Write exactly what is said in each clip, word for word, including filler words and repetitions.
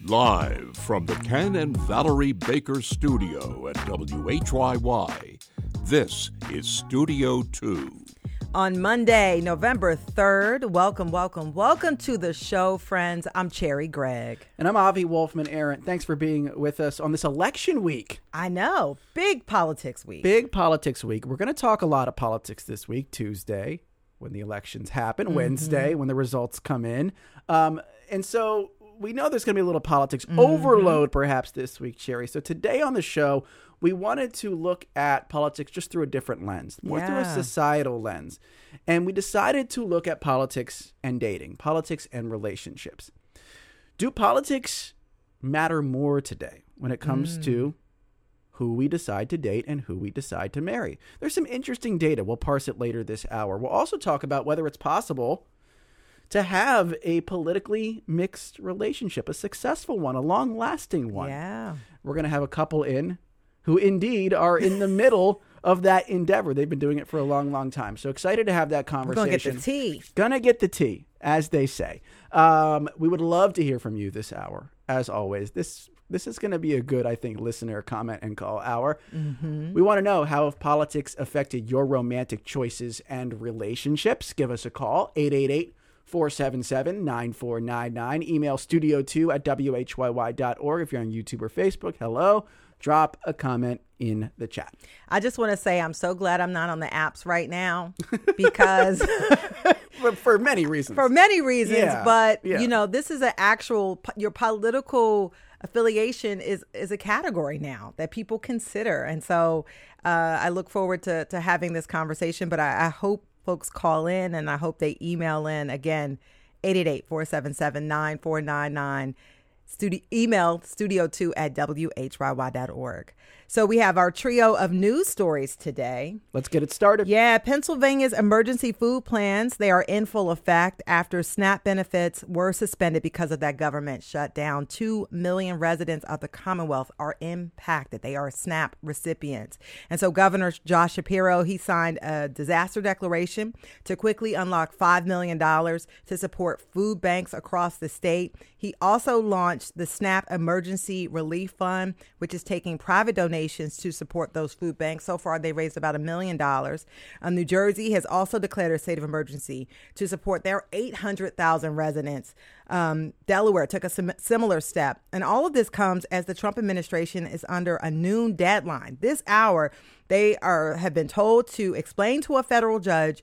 Live from the Ken and Valerie Baker studio at W H Y Y, this is Studio two. On Monday, November third, welcome, welcome, welcome to the show, friends. I'm Cherry Gregg. And I'm Avi Wolfman-Arent. Thanks for being with us on this election week. I know. Big politics week. Big politics week. We're going to talk a lot of politics this week, Tuesday, when the elections happen, mm-hmm. Wednesday, when the results come in. Um, and so we know there's going to be a little politics mm-hmm. overload perhaps this week, Cherry. So today on the show, we wanted to look at politics just through a different lens, more yeah. through a societal lens. And we decided to look at politics and dating, politics and relationships. Do politics matter more today when it comes mm. to who we decide to date and who we decide to marry? There's some interesting data. We'll parse it later this hour. We'll also talk about whether it's possible to have a politically mixed relationship, a successful one, a long-lasting one. Yeah. We're going to have a couple in who indeed are in the middle of that endeavor. They've been doing it for a long, long time. So excited to have that conversation. We're going to get the tea. Gonna get the tea, as they say. Um, we would love to hear from you this hour, as always. This this is going to be a good, I think, listener comment and call hour. Mm-hmm. We want to know how have politics affected your romantic choices and relationships. Give us a call, eight eight eight, four seven seven, nine four nine nine. Email studio two at W H Y Y dot org. If you're on YouTube or Facebook, hello. Drop a comment in the chat. I just want to say I'm so glad I'm not on the apps right now because for, for many reasons. For many reasons, yeah, but yeah. you know, this is an actual your political affiliation is is a category now that people consider, and so uh, I look forward to to having this conversation. But I, I hope folks call in, and I hope they email in again, eight eight eight, four seven seven, nine four nine nine. Studio, email studio two at W H Y Y dot org. So we have our trio of news stories today. Let's get it started. Yeah, Pennsylvania's emergency food plans, they are in full effect after SNAP benefits were suspended because of that government shutdown. Two million residents of the Commonwealth are impacted. They are SNAP recipients. And so Governor Josh Shapiro, he signed a disaster declaration to quickly unlock five million dollars to support food banks across the state. He also launched the SNAP Emergency Relief Fund, which is taking private donations to support those food banks. So far, they raised about a million dollars. Um, New Jersey has also declared a state of emergency to support their eight hundred thousand residents. Um, Delaware took a sim- similar step. And all of this comes as the Trump administration is under a noon deadline. This hour, they are have been told to explain to a federal judge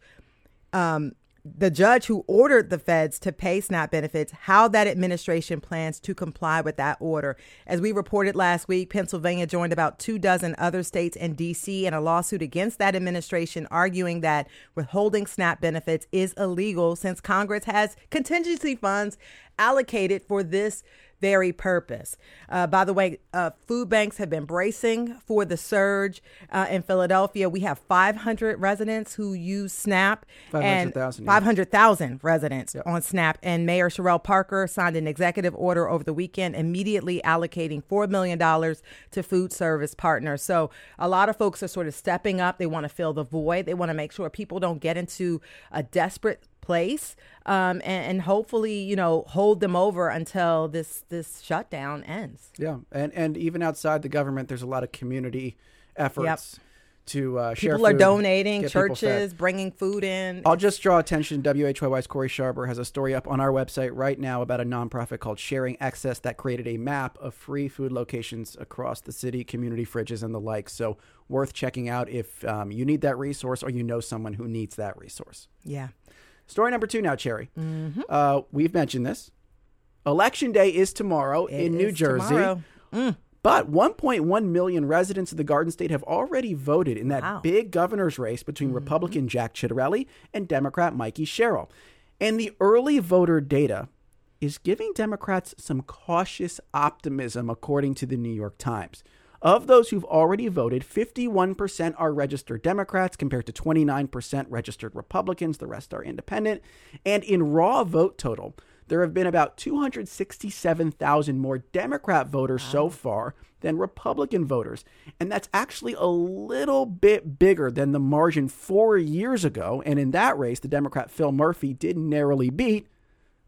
um, the judge who ordered the feds to pay SNAP benefits, how that administration plans to comply with that order. As we reported last week, Pennsylvania joined about two dozen other states and D C in a lawsuit against that administration, arguing that withholding SNAP benefits is illegal since Congress has contingency funds allocated for this very purpose. Uh, by the way, uh, food banks have been bracing for the surge. Uh, in Philadelphia, we have five hundred residents who use SNAP. five hundred thousand. five hundred thousand residents yep. on SNAP. And Mayor Sherrell Parker signed an executive order over the weekend immediately allocating four million dollars to food service partners. So a lot of folks are sort of stepping up. They want to fill the void. They want to make sure people don't get into a desperate place um, and, and hopefully, you know, hold them over until this this shutdown ends. Yeah. And and even outside the government, there's a lot of community efforts yep. to uh, share People are food, donating, churches, bringing food in. I'll just draw attention. W H Y Y's Corey Sharber has a story up on our website right now about a nonprofit called Sharing Excess that created a map of free food locations across the city, community fridges and the like. So worth checking out if um, you need that resource or you know someone who needs that resource. Yeah. Story number two now, Cherry. Mm-hmm. Uh, we've mentioned this. Election day is tomorrow it in New is Jersey. Mm. But one point one million residents of the Garden State have already voted in that wow. big governor's race between mm-hmm. Republican Jack Ciattarelli and Democrat Mikey Sherrill. And the early voter data is giving Democrats some cautious optimism, according to the New York Times. Of those who've already voted, fifty-one percent are registered Democrats compared to twenty-nine percent registered Republicans. The rest are independent. And in raw vote total, there have been about two hundred sixty-seven thousand more Democrat voters wow. so far than Republican voters. And that's actually a little bit bigger than the margin four years ago. And in that race, the Democrat Phil Murphy did narrowly beat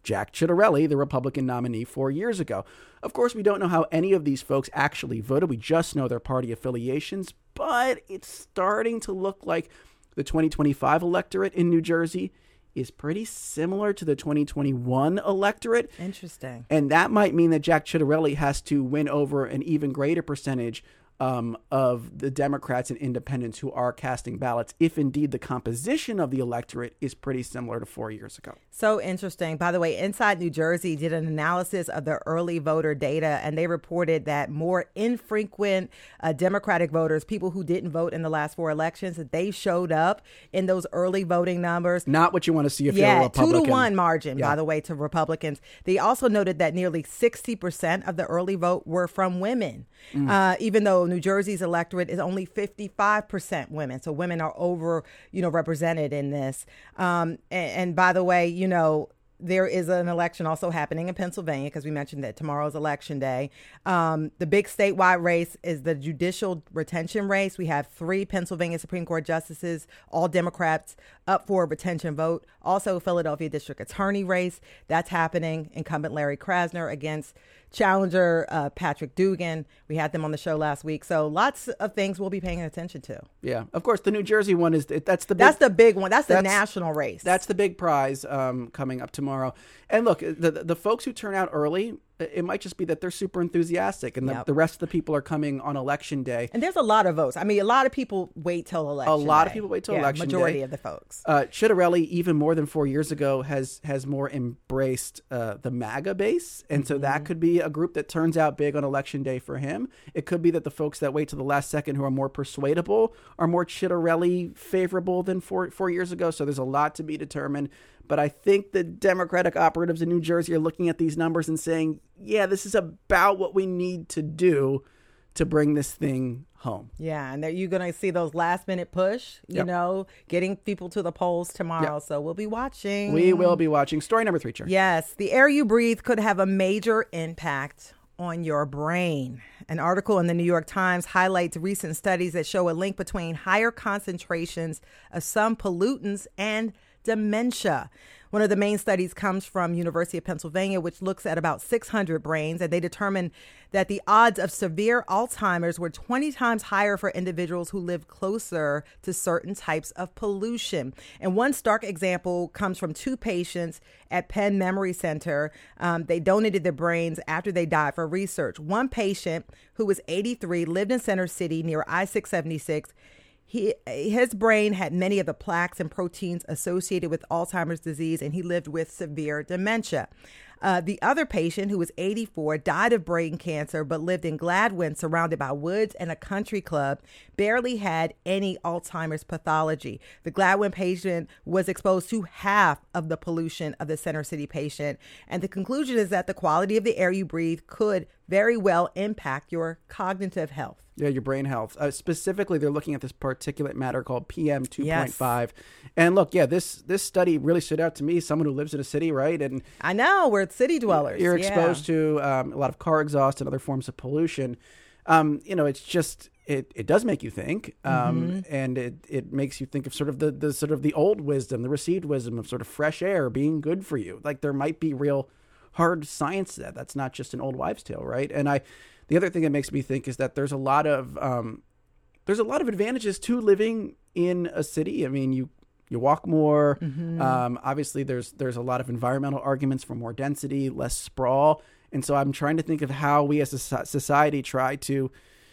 Jack Ciattarelli, the Republican nominee four years ago. Of course, we don't know how any of these folks actually voted. We just know their party affiliations, but it's starting to look like the twenty twenty-five electorate in New Jersey is pretty similar to the twenty twenty-one electorate. Interesting. And that might mean that Jack Ciattarelli has to win over an even greater percentage um, of the Democrats and independents who are casting ballots, if indeed the composition of the electorate is pretty similar to four years ago. So interesting. By the way, Inside New Jersey did an analysis of the early voter data, and they reported that more infrequent uh, Democratic voters, people who didn't vote in the last four elections, that they showed up in those early voting numbers. Not what you want to see if yeah, you're a Republican. two to one margin, yeah. by the way, to Republicans. They also noted that nearly sixty percent of the early vote were from women, mm. uh, even though New Jersey's electorate is only fifty-five percent women. So women are over, you know, represented in this. Um, and, and by the way, you know, there is an election also happening in Pennsylvania, because we mentioned that tomorrow's election day. Um, the big statewide race is the judicial retention race. We have three Pennsylvania Supreme Court justices, all Democrats, up for a retention vote. Also, Philadelphia District Attorney race. That's happening. Incumbent Larry Krasner against challenger uh, Patrick Dugan. We had them on the show last week. So lots of things we'll be paying attention to. Yeah. Of course, the New Jersey one is, that's the big, that's the big one. That's the that's, national race. That's the big prize um, coming up tomorrow. And look, the the folks who turn out early, it might just be that they're super enthusiastic, and the, yep. the rest of the people are coming on election day. And there's a lot of votes. I mean, a lot of people wait till election A lot day. of people wait till yeah, election majority day. of the folks. Uh, Ciattarelli, even more than four years ago, has has more embraced uh, the MAGA base. And so mm-hmm. that could be a group that turns out big on election day for him. It could be that the folks that wait to the last second who are more persuadable are more Ciattarelli favorable than four, four years ago. So there's a lot to be determined. But I think the Democratic operatives in New Jersey are looking at these numbers and saying, yeah, this is about what we need to do to bring this thing home. Yeah, and you're going to see those last minute push, you yep. know, getting people to the polls tomorrow. Yep. So we'll be watching. We will be watching. Story number three, Chair. Yes, the air you breathe could have a major impact on your brain. An article in the New York Times highlights recent studies that show a link between higher concentrations of some pollutants and dementia. One of the main studies comes from University of Pennsylvania, which looks at about six hundred brains, and they determined that the odds of severe Alzheimer's were twenty times higher for individuals who lived closer to certain types of pollution. And one stark example comes from two patients at Penn Memory Center. Um, they donated their brains after they died for research. One patient, who was eighty-three, lived in Center City near I six seventy-six. He, his brain had many of the plaques and proteins associated with Alzheimer's disease, and he lived with severe dementia. Uh, the other patient, who was eighty-four, died of brain cancer, but lived in Gladwin, surrounded by woods and a country club, barely had any Alzheimer's pathology. The Gladwin patient was exposed to half of the pollution of the Center City patient. And the conclusion is that the quality of the air you breathe could very well impact your cognitive health. Yeah, your brain health. Uh, specifically, they're looking at this particulate matter called P M two point five. Yes. And look, yeah, this this study really stood out to me, someone who lives in a city, right? And I know, we're city dwellers. You're yeah. exposed to um, a lot of car exhaust and other forms of pollution. Um, you know, it's just, it, it does make you think. Um, mm-hmm. And it, it makes you think of sort of the, the sort of the old wisdom, the received wisdom of sort of fresh air being good for you. Like there might be real hard science to that. That's not just an old wives' tale, right? And I... The other thing that makes me think is that there's a lot of um, there's a lot of advantages to living in a city. I mean, you you walk more. Mm-hmm. Um, obviously, there's there's a lot of environmental arguments for more density, less sprawl. And so I'm trying to think of how we as a society try to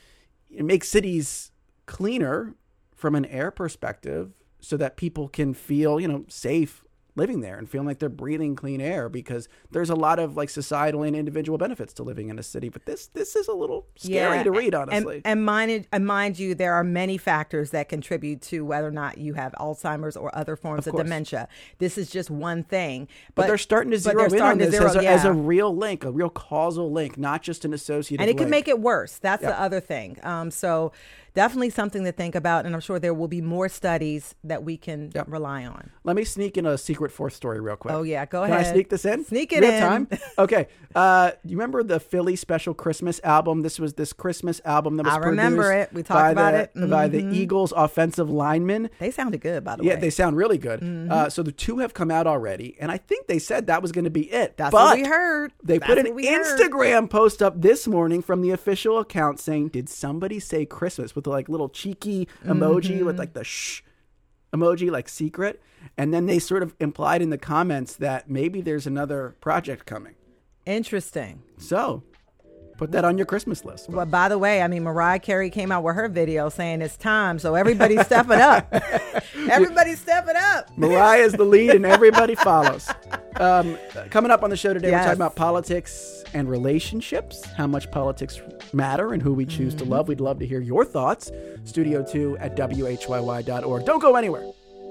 make cities cleaner from an air perspective so that people can feel, you know, safe living there and feeling like they're breathing clean air, because there's a lot of like societal and individual benefits to living in a city. But this this is a little scary yeah, to read, honestly. And, and, mind, and mind you, there are many factors that contribute to whether or not you have Alzheimer's or other forms of, of dementia. This is just one thing. But, but they're starting to zero in on this zero, as, a, yeah. as a real link, a real causal link, not just an associative And it link. can make it worse. That's yep. the other thing. Um, so definitely something to think about. And I'm sure there will be more studies that we can yep. rely on. Let me sneak in a secret fourth story real quick. Oh, yeah. Go Can ahead. Can I sneak this in? Sneak it Real in. time? Okay. Uh, you remember the Philly Special Christmas album? This was this Christmas album that was I remember produced it. We talked about the, it. Mm-hmm. By the Eagles offensive linemen. They sounded good, by the yeah, way. they sound really good. Mm-hmm. Uh, so the two have come out already, and I think they said that was going to be it. That's but what we heard. They That's put an Instagram heard. post up this morning from the official account saying, "Did somebody say Christmas?" with the like little cheeky emoji mm-hmm. with like the shh emoji, like secret. And then they sort of implied in the comments that maybe there's another project coming. Interesting. So put that on your Christmas list. Well, by the way, I mean, Mariah Carey came out with her video saying it's time. So everybody's stepping up. Everybody's stepping up. Mariah's the lead and everybody follows. Um, coming up on the show today, yes. we're talking about politics and relationships, how much politics matter and who we choose mm-hmm. to love. We'd love to hear your thoughts. Studio two at W H Y Y dot org. Don't go anywhere.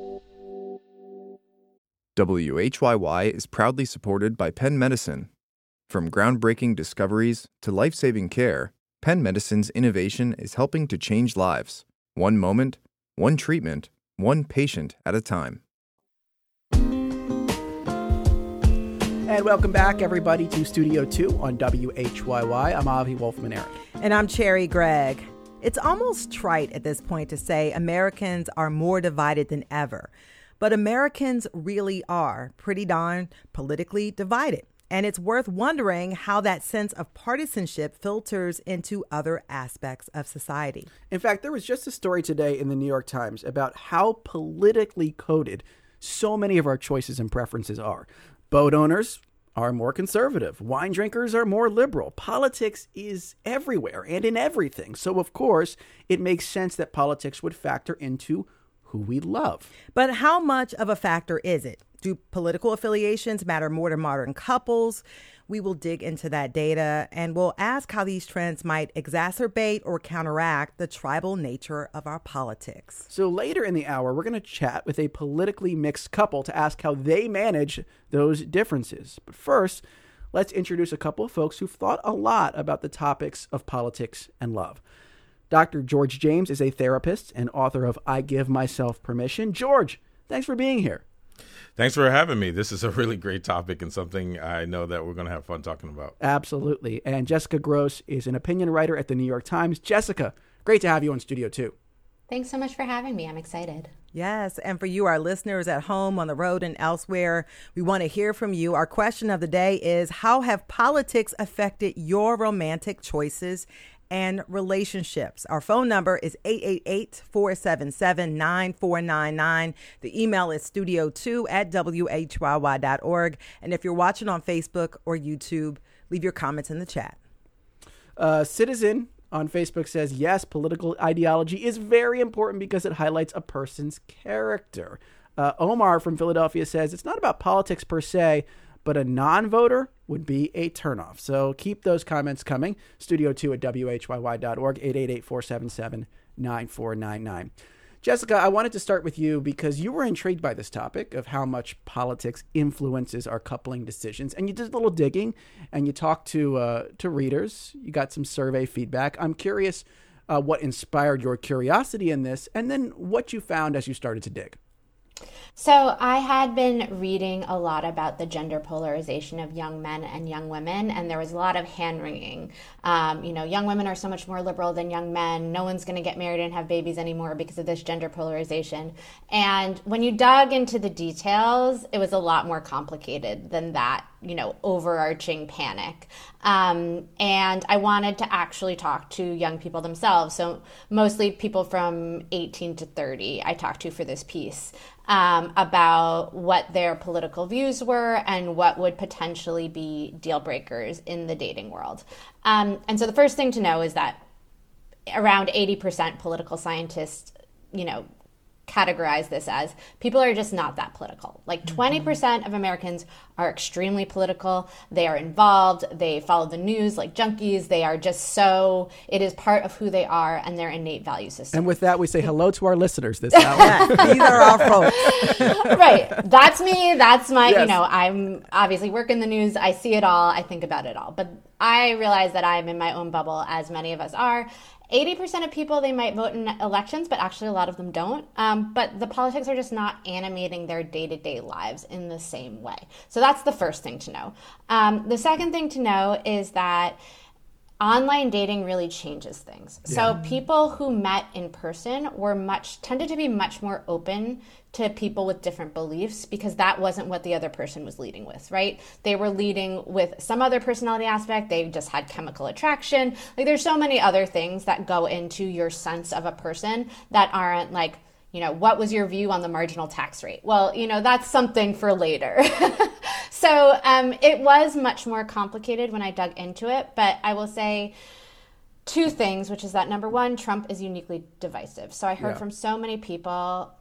W H Y Y is proudly supported by Penn Medicine. From groundbreaking discoveries to life-saving care, Penn Medicine's innovation is helping to change lives. One moment, one treatment, one patient at a time. And welcome back, everybody, to Studio two on W H Y Y. I'm Avi Wolfman-Arent. And I'm Cherry Gregg. It's almost trite at this point to say Americans are more divided than ever. But Americans really are pretty darn politically divided. And it's worth wondering how that sense of partisanship filters into other aspects of society. In fact, there was just a story today in the New York Times about how politically coded so many of our choices and preferences are. Boat owners are more conservative. Wine drinkers are more liberal. Politics is everywhere and in everything. So, of course, it makes sense that politics would factor into who we love. But how much of a factor is it? Do political affiliations matter more to modern couples? We will dig into that data and we'll ask how these trends might exacerbate or counteract the tribal nature of our politics. So later in the hour, we're going to chat with a politically mixed couple to ask how they manage those differences. But first, let's introduce a couple of folks who've thought a lot about the topics of politics and love. Doctor George James is a therapist and author of I Give Myself Permission. George, thanks for being here. Thanks for having me. This is a really great topic and something I know that we're going to have fun talking about. Absolutely. And Jessica Gross is an opinion writer at the New York Times. Jessica, great to have you on Studio two. Thanks so much for having me. I'm excited. Yes. And for you, our listeners at home, on the road, and elsewhere, we want to hear from you. Our question of the day is, how have politics affected your romantic choices and relationships? Our phone number is eight eight eight, four seven seven, nine four nine nine. The email is studio two at W H Y Y dot org. And if you're watching on Facebook or YouTube, leave your comments in the chat. Uh, Citizen on Facebook says, yes, political ideology is very important because it highlights a person's character. Uh, Omar from Philadelphia says, it's not about politics per se, but a non-voter would be a turnoff. So keep those comments coming. Studio two at W H Y Y dot org, eight eight eight, four seven seven, nine four nine nine. Jessica, I wanted to start with you because you were intrigued by this topic of how much politics influences our coupling decisions. And you did a little digging and you talked to uh, to readers. You got some survey feedback. I'm curious uh, what inspired your curiosity in this and then what you found as you started to dig. So I had been reading a lot about the gender polarization of young men and young women, and there was a lot of hand-wringing. Um, you know, young women are so much more liberal than young men. No one's going to get married and have babies anymore because of this gender polarization. And when you dug into the details, it was a lot more complicated than that, you know, overarching panic. Um, and I wanted to actually talk to young people themselves. So mostly people from eighteen to thirty I talked to for this piece. Um, about what their political views were and what would potentially be deal breakers in the dating world. Um, and so the first thing to know is that around eighty percent political scientists, you know, categorize this as people are just not that political. Like twenty percent of Americans are extremely political. They are involved. They follow the news like junkies. They are just so, it is part of who they are and their innate value system. And with that, we say hello to our listeners this hour. These are our folks. Right. That's me. That's my, yes. you know, I'm obviously work in the news. I see it all. I think about it all. But I realize that I'm in my own bubble, as many of us are. eighty percent of people, they might vote in elections, but actually a lot of them don't. Um, but the politics are just not animating their day-to-day lives in the same way. So that's the first thing to know. Um, the second thing to know is that online dating really changes things. Yeah. So people who met in person were much tended to be much more open to people with different beliefs because that wasn't what the other person was leading with, right? They were leading with some other personality aspect. They just had chemical attraction. Like there's so many other things that go into your sense of a person that aren't like, you know, what was your view on the marginal tax rate? Well, you know, that's something for later. So um, it was much more complicated when I dug into it. But I will say two things, which is that number one, Trump is uniquely divisive. So I heard yeah. from so many people,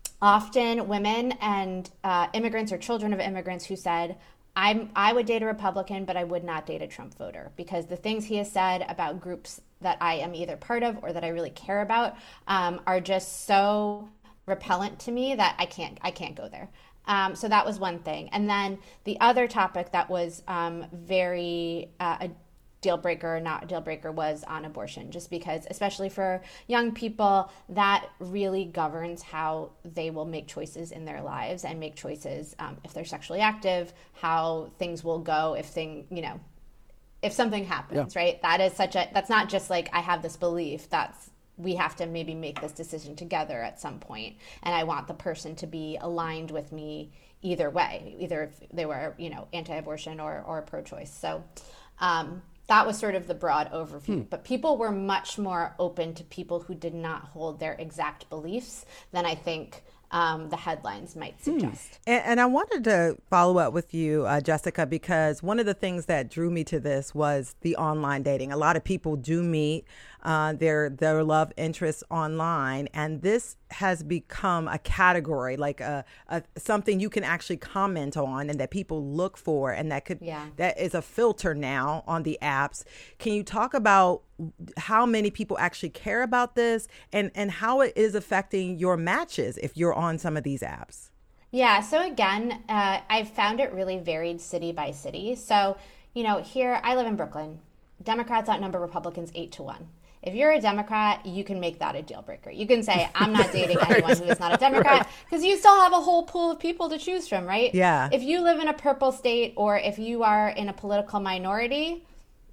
often women and uh, immigrants or children of immigrants who said, I'm, I would date a Republican, but I would not date a Trump voter because the things he has said about groups that I am either part of or that I really care about um, are just so repellent to me that I can't I can't go there. Um, so that was one thing. And then the other topic that was um, very uh, a deal breaker or not a deal breaker was on abortion, just because, especially for young people, that really governs how they will make choices in their lives and make choices um, if they're sexually active, how things will go if thing, you know, if something happens, yeah. right? That is such a, that's not just like, I have this belief, that's, we have to maybe make this decision together at some point. And I want the person to be aligned with me either way, either if they were, you know, anti-abortion or, or pro-choice. So um, that was sort of the broad overview. Hmm. But people were much more open to people who did not hold their exact beliefs than I think Um, the headlines might suggest. Hmm. And, and I wanted to follow up with you, uh, Jessica, because one of the things that drew me to this was the online dating. A lot of people do meet uh, their their love interests online, and this has become a category, like a, a something you can actually comment on and that people look for, and that could yeah. that is a filter now on the apps. Can you talk about how many people actually care about this and, and how it is affecting your matches if you're on some of these apps? Yeah, so again, uh, I've found it really varied city by city. So, you know, here, I live in Brooklyn. Democrats outnumber Republicans eight to one. If you're a Democrat, you can make that a deal breaker. You can say, I'm not dating right. anyone who is not a Democrat, because right. you still have a whole pool of people to choose from, right? Yeah. If you live in a purple state or if you are in a political minority,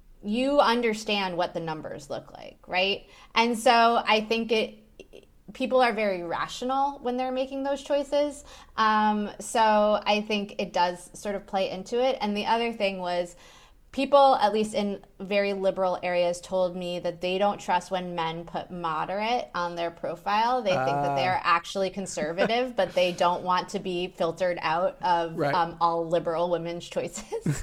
you understand what the numbers look like, right? And so I think it people are very rational when they're making those choices. Um, so I think it does sort of play into it. And the other thing was, people, at least in very liberal areas, told me that they don't trust when men put moderate on their profile. They uh. think that they are actually conservative, but they don't want to be filtered out of right. um, all liberal women's choices.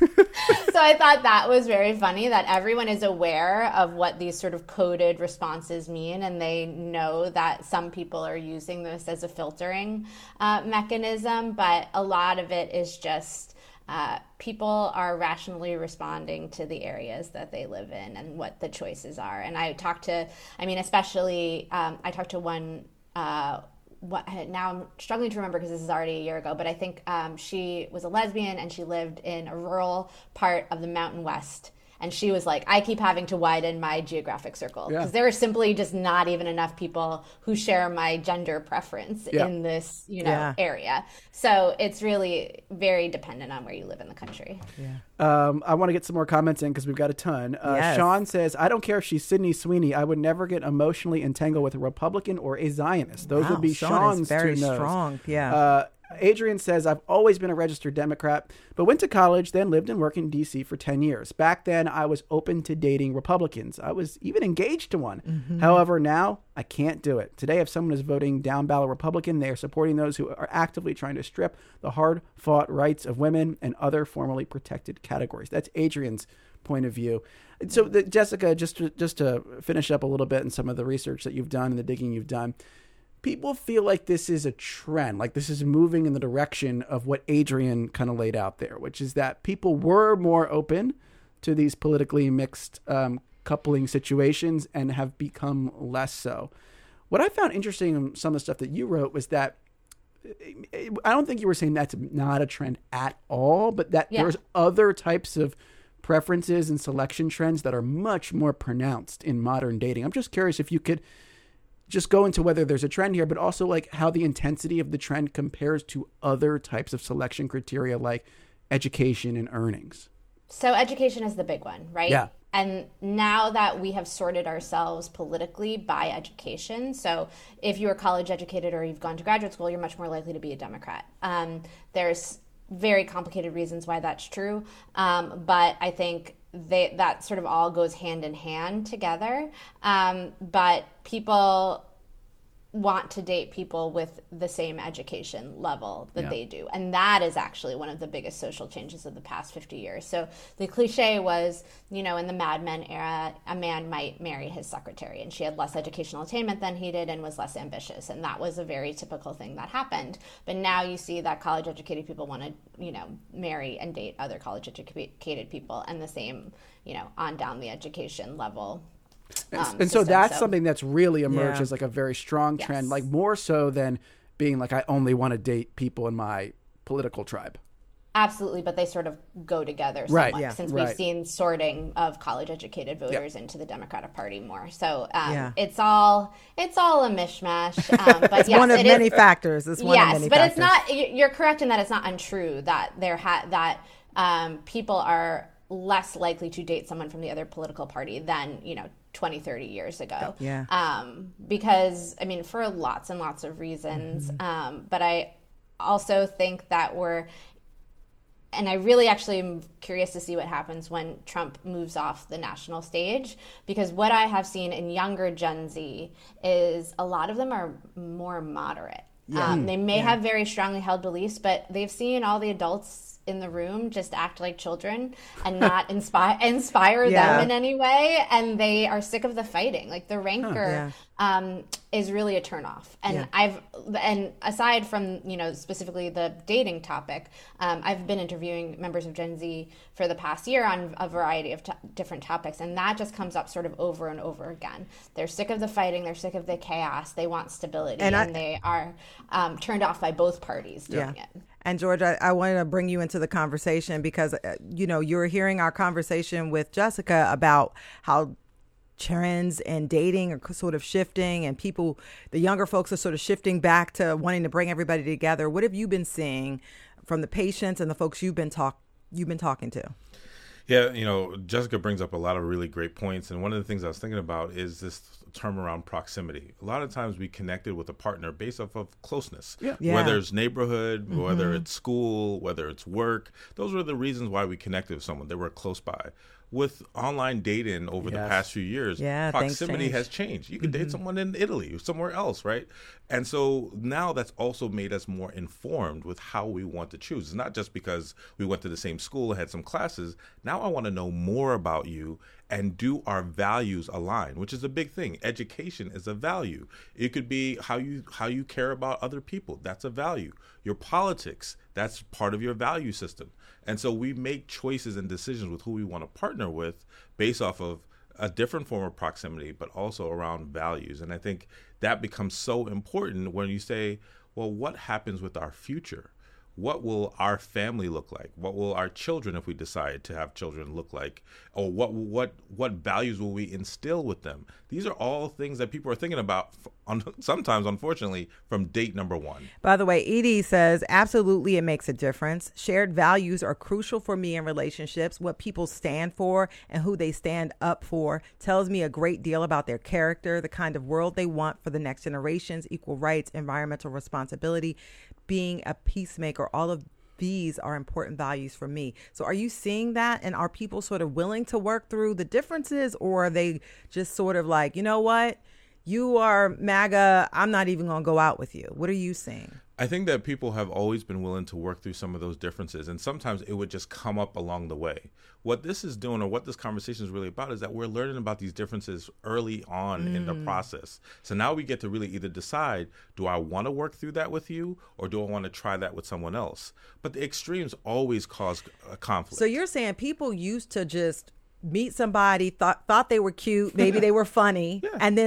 So I thought that was very funny that everyone is aware of what these sort of coded responses mean, and they know that some people are using this as a filtering uh, mechanism, but a lot of it is just Uh, people are rationally responding to the areas that they live in and what the choices are. And I talked to, I mean, especially, um, I talked to one, uh, what, now I'm struggling to remember because this is already a year ago, but I think um, she was a lesbian and she lived in a rural part of the Mountain West. And she was like, I keep having to widen my geographic circle because yeah. there are simply just not even enough people who share my gender preference yeah. in this, you know, yeah. area. So it's really very dependent on where you live in the country. Yeah. Um, I want to get some more comments in because we've got a ton. Uh, yes. Sean says, I don't care if she's Sydney Sweeney. I would never get emotionally entangled with a Republican or a Zionist. Those wow, would be Sean Sean's is very two no's. Strong. Yeah. Uh, Adrian says, I've always been a registered Democrat, but went to college, then lived and worked in D C for ten years. Back then, I was open to dating Republicans. I was even engaged to one. Mm-hmm. However, now I can't do it. Today, if someone is voting down ballot Republican, they are supporting those who are actively trying to strip the hard-fought rights of women and other formerly protected categories. That's Adrian's point of view. So, the, Jessica, just to, just to finish up a little bit in some of the research that you've done and the digging you've done, people feel like this is a trend, like this is moving in the direction of what Adrian kind of laid out there, which is that people were more open to these politically mixed um, coupling situations and have become less so. What I found interesting in some of the stuff that you wrote was that I don't think you were saying that's not a trend at all, but that yeah. there's other types of preferences and selection trends that are much more pronounced in modern dating. I'm just curious if you could just go into whether there's a trend here, but also like how the intensity of the trend compares to other types of selection criteria like education and earnings. So education is the big one, right? Yeah. And now that we have sorted ourselves politically by education, so if you are college educated or you've gone to graduate school, you're much more likely to be a Democrat. Um, there's very complicated reasons why that's true, um, but I think they, that sort of all goes hand in hand together. Um, but people want to date people with the same education level that yeah. they do. And that is actually one of the biggest social changes of the past fifty years. So the cliche was, you know, in the Mad Men era, a man might marry his secretary, and she had less educational attainment than he did and was less ambitious. And that was a very typical thing that happened. But now you see that college educated people want to, you know, marry and date other college educated people, and the same, you know, on down the education level. And, Um, and so system. that's So- something that's really emerged Yeah. as like a very strong trend, Yes. like more so than being like, I only want to date people in my political tribe. Absolutely, but they sort of go together Right, somewhat yeah, since right. we've seen sorting of college-educated voters into the Democratic Party more. So um, Yeah. it's all it's all a mishmash. Um, but It's yes, one of it many is, factors. It's one yes, of many but factors. it's not. y- You're correct in that it's not untrue that there ha- that um, people are less likely to date someone from the other political party than, you know, twenty, thirty years ago. Yeah. Um, because, I mean, for lots and lots of reasons. Mm-hmm. Um, but I also think that we're, and I really actually am curious to see what happens when Trump moves off the national stage, because what I have seen in younger Gen Z is a lot of them are more moderate. Um, they may have very strongly held beliefs, but they've seen all the adults in the room just act like children and not inspire inspire Yeah. them in any way, and they are sick of the fighting. Like the rancor um, is really a turnoff. And Yeah. I've and aside from, you know, specifically the dating topic, um, I've been interviewing members of Gen Z for the past year on a variety of to- different topics, and that just comes up sort of over and over again. They're sick of the fighting, they're sick of the chaos, they want stability, And and, I- they are um, turned off by both parties doing it. And George, I, I wanted to bring you into the conversation because, uh, you know, you were hearing our conversation with Jessica about how trends and dating are sort of shifting, and people, the younger folks are sort of shifting back to wanting to bring everybody together. What have you been seeing from the patients and the folks you've been talk you've been talking to? Yeah, you know, Jessica brings up a lot of really great points. And one of the things I was thinking about is this term around proximity. A lot of times we connected with a partner based off of closeness, Yeah. Yeah. whether it's neighborhood, whether it's school, whether it's work. Those were the reasons why we connected with someone. They were close by. With online dating over the Yes. past few years, Yeah, things proximity changed. has changed. You can date someone in Italy or somewhere else, right? And so now that's also made us more informed with how we want to choose. It's not just because we went to the same school and had some classes. Now I want to know more about you, and do our values align, which is a big thing. Education is a value. It could be how you how you care about other people. That's a value. Your politics, that's part of your value system. And so we make choices and decisions with who we want to partner with based off of a different form of proximity, but also around values. And I think that becomes so important when you say, well, what happens with our future? What will our family look like? What will our children, if we decide to have children, look like? Or what what what values will we instill with them? These are all things that people are thinking about, on, sometimes, unfortunately, from date number one. By the way, Edie says, absolutely, it makes a difference. Shared values are crucial for me in relationships. What people stand for and who they stand up for tells me a great deal about their character, the kind of world they want for the next generations, equal rights, environmental responsibility, being a peacemaker. All of these are important values for me. So are you seeing that? And are people sort of willing to work through the differences, or are they just sort of like, you know what? You are MAGA. I'm not even going to go out with you. What are you seeing? I think that people have always been willing to work through some of those differences, and sometimes it would just come up along the way. What this is doing, or what this conversation is really about, is that we're learning about these differences early on mm. in the process. So now we get to really either decide, do I want to work through that with you, or do I want to try that with someone else? But the extremes always cause a conflict. So you're saying people used to just meet somebody, thought thought they were cute, maybe they were funny, Yeah. and then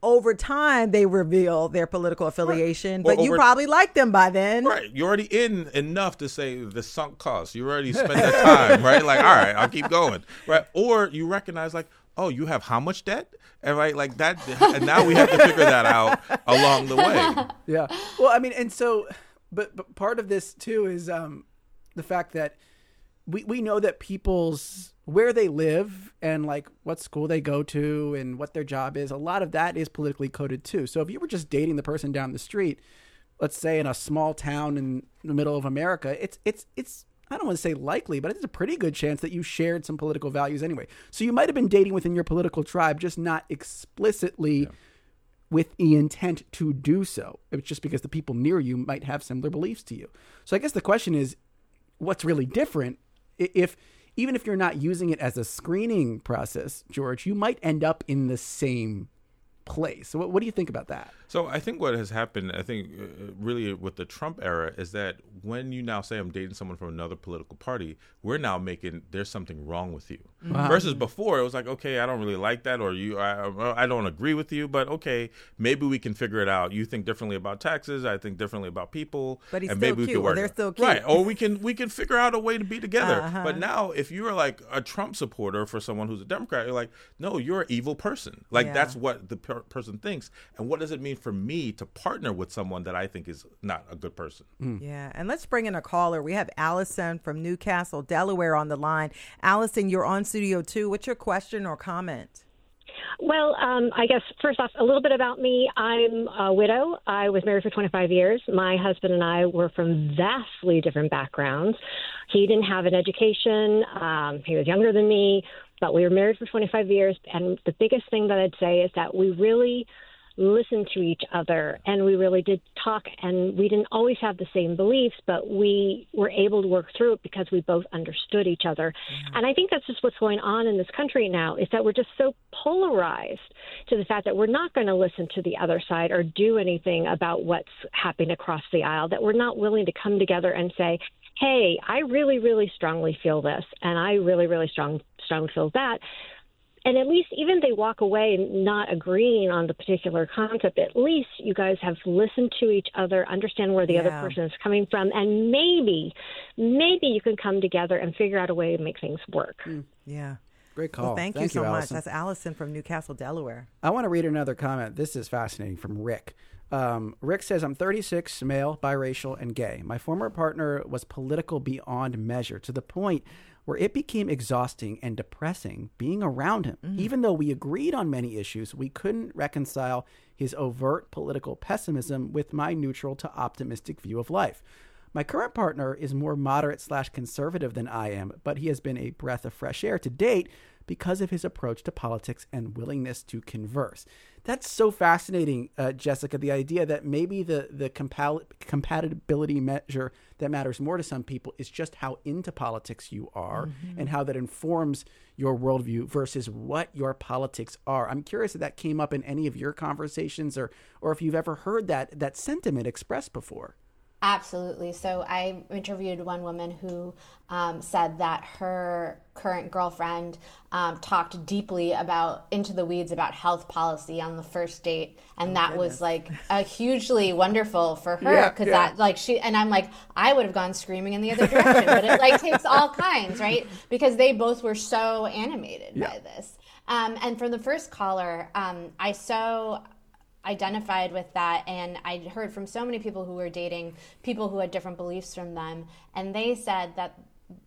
over time they reveal their political affiliation, Right. but you over, probably like them by then. Right. You're already in enough to say the sunk cost. You already spent that time, right? Like, all right, I'll keep going. Right. Or you recognize like, oh, you have how much debt? And right, like that. And now we have to figure that out along the way. Yeah. Well, I mean, and so, but, but part of this too is um, the fact that we, we know that people's, where they live and like what school they go to and what their job is, a lot of that is politically coded too. So if you were just dating the person down the street, let's say in a small town in the middle of America, it's, it's, it's, I don't want to say likely, but it's a pretty good chance that you shared some political values anyway. So you might have been dating within your political tribe, just not explicitly yeah. with the intent to do so. It's just because the people near you might have similar beliefs to you. So I guess the question is, what's really different? If even if you're not using it as a screening process, George, you might end up in the same place. So what, what do you think about that? So I think what has happened, I think uh, really with the Trump era, is that when you now say I'm dating someone from another political party, we're now making there's something wrong with you. Wow. Versus before, it was like, okay, I don't really like that, or you, I, I don't agree with you, but okay, maybe we can figure it out. You think differently about taxes, I think differently about people, but he's and still maybe we cute. can work. Or they're still cute, right? Or we can we can figure out a way to be together. Uh-huh. But now, if you are like a Trump supporter for someone who's a Democrat, you're like, no, you're an evil person. Like Yeah. that's what the per- person thinks, and what does it mean for me to partner with someone that I think is not a good person? Mm. Yeah, and let's bring in a caller. We have Allison from Newcastle, Delaware on the line. Allison, you're on Studio Two. What's your question or comment? Well, um, I guess first off, a little bit about me. I'm a widow. I was married for twenty-five years. My husband and I were from vastly different backgrounds. He didn't have an education. Um, he was younger than me, but we were married for twenty-five years. And the biggest thing that I'd say is that we really listened to each other, and we really did talk, and we didn't always have the same beliefs, but we were able to work through it because we both understood each other. Mm-hmm. And I think that's just what's going on in this country now, is that we're just so polarized to the fact that we're not going to listen to the other side or do anything about what's happening across the aisle, that we're not willing to come together and say, hey, I really, really strongly feel this, and I really, really strong, strongly feel that. And at least even if they walk away not agreeing on the particular concept, at least you guys have listened to each other, understand where the yeah. other person is coming from, and maybe, maybe you can come together and figure out a way to make things work. Mm. Yeah. Great call. Well, thank, thank you so you, much. Allison. That's Allison from Newcastle, Delaware. I want to read another comment. This is fascinating from Rick. Um, Rick says, I'm thirty-six, male, biracial, and gay. My former partner was political beyond measure, to the point where it became exhausting and depressing being around him. Mm-hmm. Even though we agreed on many issues, we couldn't reconcile his overt political pessimism with my neutral to optimistic view of life. My current partner is more moderate slash conservative than I am, but he has been a breath of fresh air to date because of his approach to politics and willingness to converse. That's so fascinating, uh, Jessica, the idea that maybe the, the compa- compatibility measure that matters more to some people is just how into politics you are mm-hmm. and how that informs your worldview versus what your politics are. I'm curious if that came up in any of your conversations, or or if you've ever heard that that sentiment expressed before. Absolutely. So I interviewed one woman who um, said that her current girlfriend um, talked deeply about, into the weeds about health policy on the first date. And oh, that goodness. was like a hugely wonderful for her. Because yeah, yeah. that like she, and I'm like, I would have gone screaming in the other direction, but it like takes all kinds, right? Because they both were so animated yeah. by this. Um, and from the first caller, um, I so... identified with that, and I heard from so many people who were dating people who had different beliefs from them, and they said that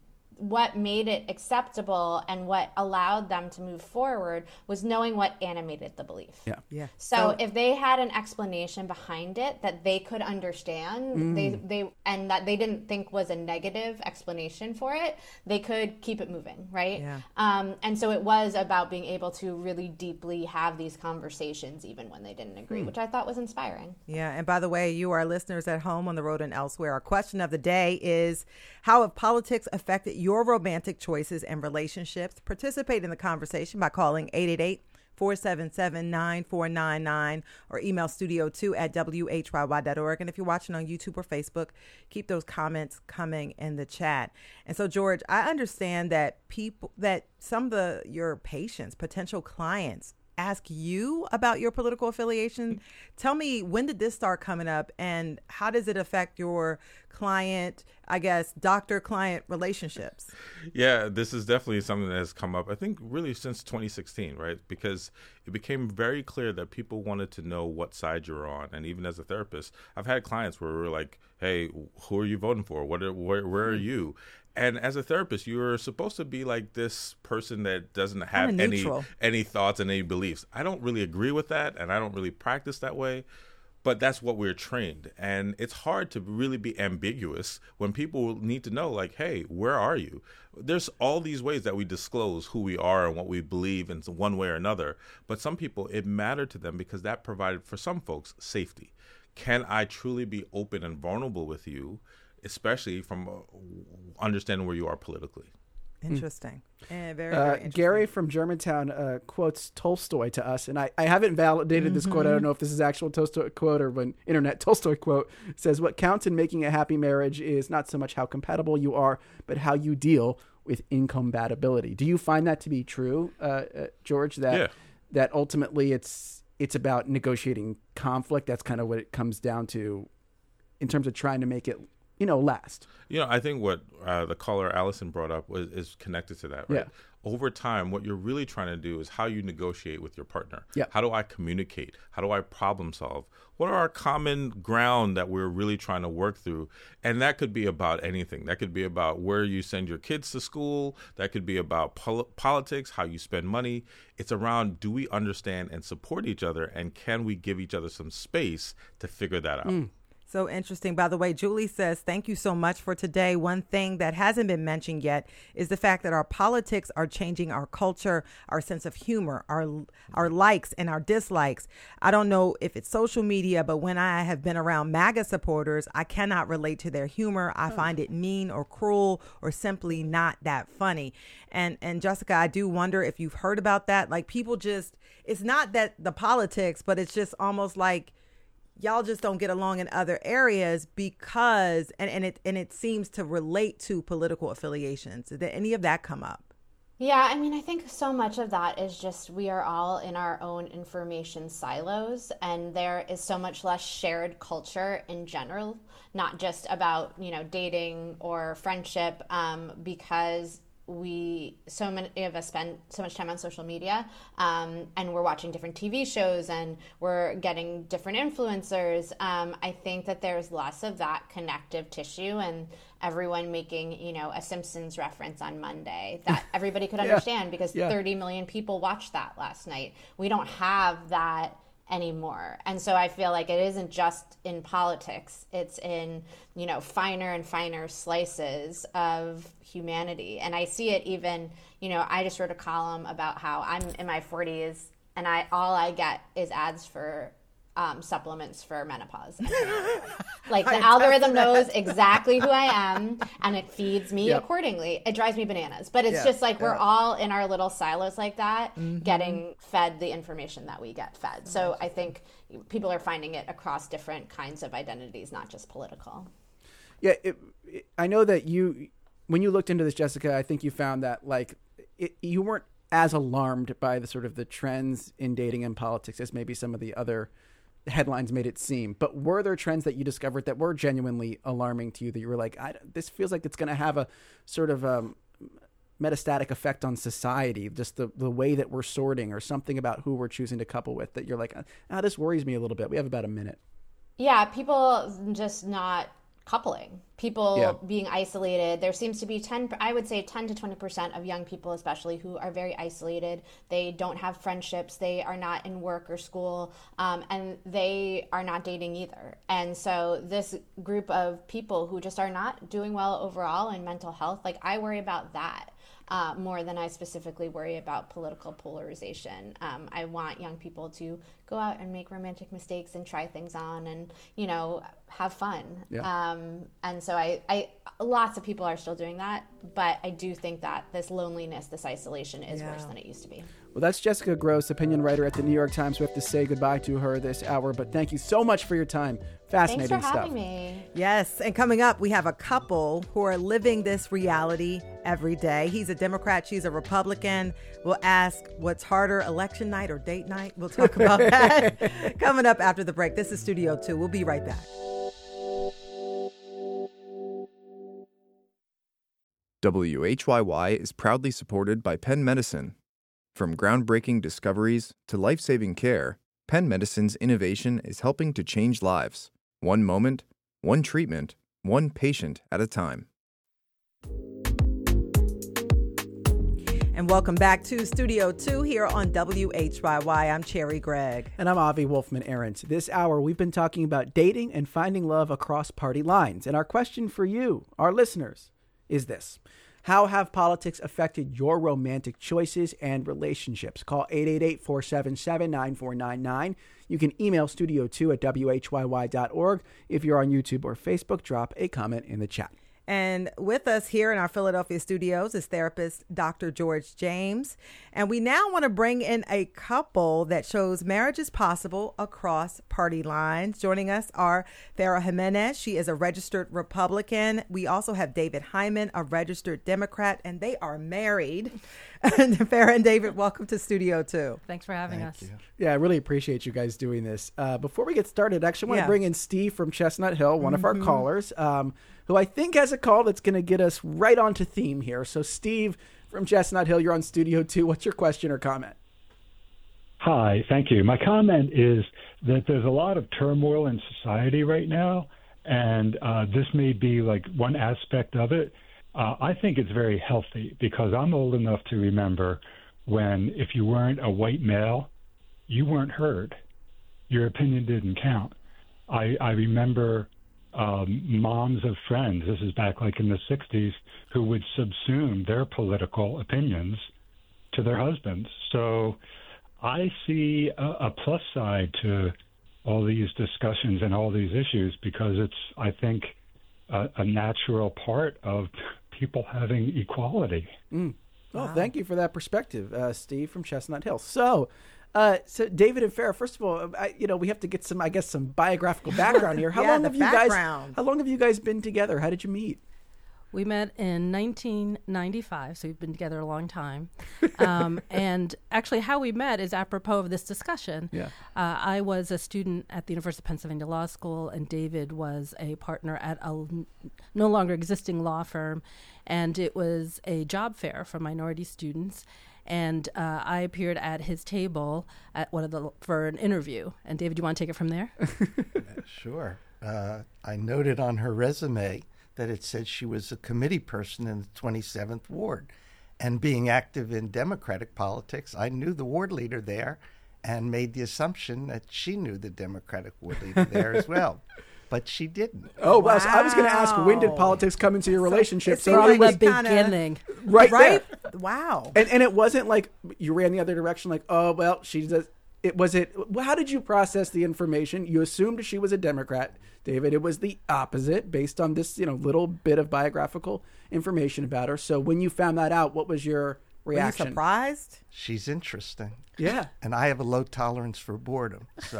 what made it acceptable and what allowed them to move forward was knowing what animated the belief. Yeah. Yeah. So, so if they had an explanation behind it that they could understand, mm. they they and that they didn't think was a negative explanation for it, they could keep it moving, right? Yeah. Um, and so it was about being able to really deeply have these conversations even when they didn't agree, mm. which I thought was inspiring. Yeah. And by the way, you, our listeners at home, on the road, and elsewhere, our question of the day is, how have politics affected your romantic choices and relationships? Participate in the conversation by calling eight eight eight, four seven seven, nine four nine nine or email studio two at W H Y Y dot org. And if you're watching on YouTube or Facebook, keep those comments coming in the chat. And so, George, I understand that people, that some of the your patients, potential clients, ask you about your political affiliation. Tell me, when did this start coming up, and how does it affect your client, I guess, doctor-client relationships? Yeah, this is definitely something that has come up, I think, really since twenty sixteen, right? Because it became very clear that people wanted to know what side you're on. And even as a therapist, I've had clients where we're like, hey, who are you voting for? What are, where, where are you? And as a therapist, you're supposed to be like this person that doesn't have any any thoughts and any beliefs. I don't really agree with that, and I don't really practice that way. But that's what we're trained. And it's hard to really be ambiguous when people need to know, like, hey, where are you? There's all these ways that we disclose who we are and what we believe in one way or another. But some people, it mattered to them because that provided, for some folks, safety. Can I truly be open and vulnerable with you, especially from uh, understanding where you are politically? Interesting. And very, uh, very interesting. Gary from Germantown uh, quotes Tolstoy to us, and I, I haven't validated mm-hmm. this quote. I don't know if this is actual Tolstoy quote or an internet Tolstoy quote. It says, what counts in making a happy marriage is not so much how compatible you are, but how you deal with incompatibility. Do you find that to be true, uh, uh, George, that yeah. that ultimately it's it's about negotiating conflict? That's kind of what it comes down to in terms of trying to make it, you know, last. You know, I think what uh, the caller Allison brought up was, is connected to that, right? Yeah. Over time, what you're really trying to do is how you negotiate with your partner. Yeah. How do I communicate? How do I problem solve? What are our common ground that we're really trying to work through? And that could be about anything. That could be about where you send your kids to school. That could be about pol- politics, how you spend money. It's around, do we understand and support each other? And can we give each other some space to figure that out? Mm. So interesting. By the way, Julie says, thank you so much for today. One thing that hasn't been mentioned yet is the fact that our politics are changing our culture, our sense of humor, our our likes and our dislikes. I don't know if it's social media, but when I have been around MAGA supporters, I cannot relate to their humor. I find it mean or cruel or simply not that funny. And and Jessica, I do wonder if you've heard about that. Like, people just, it's not that the politics, but it's just almost like y'all just don't get along in other areas because, and, and it and it seems to relate to political affiliations. Did any of that come up? Yeah, I mean, I think so much of that is just we are all in our own information silos, and there is so much less shared culture in general, not just about, you know, dating or friendship, um, because we, so many of us spend so much time on social media, um, and we're watching different T V shows and we're getting different influencers. Um, I think that there's less of that connective tissue and everyone making, you know, a Simpsons reference on Monday that everybody could understand yeah. because yeah. thirty million people watched that last night. We don't have that anymore. And so I feel like it isn't just in politics, it's in, you know, finer and finer slices of humanity. And I see it even, you know, I just wrote a column about how I'm in my forties and I all I get is ads for Um, supplements for menopause. Like, the algorithm knows exactly who I am and it feeds me yep. accordingly. It drives me bananas. But it's yeah, just like yeah. we're all in our little silos like that, mm-hmm. getting fed the information that we get fed. So I think people are finding it across different kinds of identities, not just political. Yeah, it, it, I know that you, when you looked into this, Jessica, I think you found that, like, it, you weren't as alarmed by the sort of the trends in dating and politics as maybe some of the other headlines made it seem. But were there trends that you discovered that were genuinely alarming to you, that you were like, I, this feels like it's going to have a sort of um, metastatic effect on society, just the, the way that we're sorting, or something about who we're choosing to couple with, that you're like, ah, this worries me a little bit? We have about a minute. Yeah, people just not coupling, people yeah. being isolated. There seems to be ten, I would say ten to twenty percent of young people, especially, who are very isolated. They don't have friendships. They are not in work or school, um, and they are not dating either. And so this group of people who just are not doing well overall in mental health, like, I worry about that. Uh, more than I specifically worry about political polarization. Um, I want young people to go out and make romantic mistakes and try things on. And, you know, have fun. Yeah. Um, and so I, I, lots of people are still doing that, but I do think that this loneliness, this isolation is Yeah. worse than it used to be. Well, that's Jessica Gross, opinion writer at the New York Times. We have to say goodbye to her this hour, but thank you so much for your time. Fascinating Thanks for stuff. having me. Yes, and coming up, we have a couple who are living this reality every day. He's a Democrat, she's a Republican. We'll ask what's harder, election night or date night? We'll talk about that coming up after the break. This is Studio two. We'll be right back. W H Y Y is proudly supported by Penn Medicine. From groundbreaking discoveries to life-saving care, Penn Medicine's innovation is helping to change lives. One moment, one treatment, one patient at a time. And welcome back to Studio two here on W H Y Y. I'm Cherry Gregg. And I'm Avi Wolfman-Arent. This hour, we've been talking about dating and finding love across party lines. And our question for you, our listeners, is this. How have politics affected your romantic choices and relationships? Call eight eight eight, four seven seven, nine four nine nine. You can email studio two at W H Y Y dot org. If you're on YouTube or Facebook, drop a comment in the chat. And with us here in our Philadelphia studios is therapist Doctor George James. And we now want to bring in a couple that shows marriage is possible across party lines. Joining us are Farah Jimenez. She is a registered Republican. We also have David Hyman, a registered Democrat, and they are married. And Farah and David, welcome to Studio two. Thanks for having Thank us. you. Yeah, I really appreciate you guys doing this. Uh, before we get started, I actually want to Yeah. bring in Steve from Chestnut Hill, one Mm-hmm. of our callers, um, who I think has a call that's going to get us right onto theme here. So, Steve from Chestnut Hill, you're on Studio two. What's your question or comment? Hi, thank you. My comment is that there's a lot of turmoil in society right now, and uh, this may be like one aspect of it. Uh, I think it's very healthy because I'm old enough to remember when if you weren't a white male, you weren't heard. Your opinion didn't count. I, I remember um, moms of friends, this is back like in the sixties, who would subsume their political opinions to their husbands. So I see a, a plus side to all these discussions and all these issues because it's, I think, a, a natural part of people having equality. Mm. Well, thank you for that perspective, uh, Steve from Chestnut Hill. So, uh, so David and Farah, first of all, I, you know, we have to get some, I guess, some biographical background here. How Yeah, long the have you background. guys? How long have you guys been together? How did you meet? We met in nineteen ninety-five, so we've been together a long time. Um, and actually, how we met is apropos of this discussion. Yeah. Uh, I was a student at the University of Pennsylvania Law School, and David was a partner at a l- no longer existing law firm. And it was a job fair for minority students. And uh, I appeared at his table at one of the for an interview. And David, do you want to take it from there? Sure. Uh, I noted on her resume that it said she was a committee person in the twenty-seventh Ward. And being active in Democratic politics, I knew the ward leader there and made the assumption that she knew the Democratic ward leader there as well. But she didn't. Oh, wow. So I was going to ask, when did Wow. politics come into your relationship? it So, seemed it From like the was, kinda- beginning. right, Right? there. Wow. And, and it wasn't like you ran the other direction, like, oh, well, she does. It was it. well, How did you process the information? You assumed she was a Democrat, David. It was the opposite based on this, you know, little bit of biographical information about her. So when you found that out, what was your Were you reaction? surprised? She's interesting. Yeah. And I have a low tolerance for boredom. So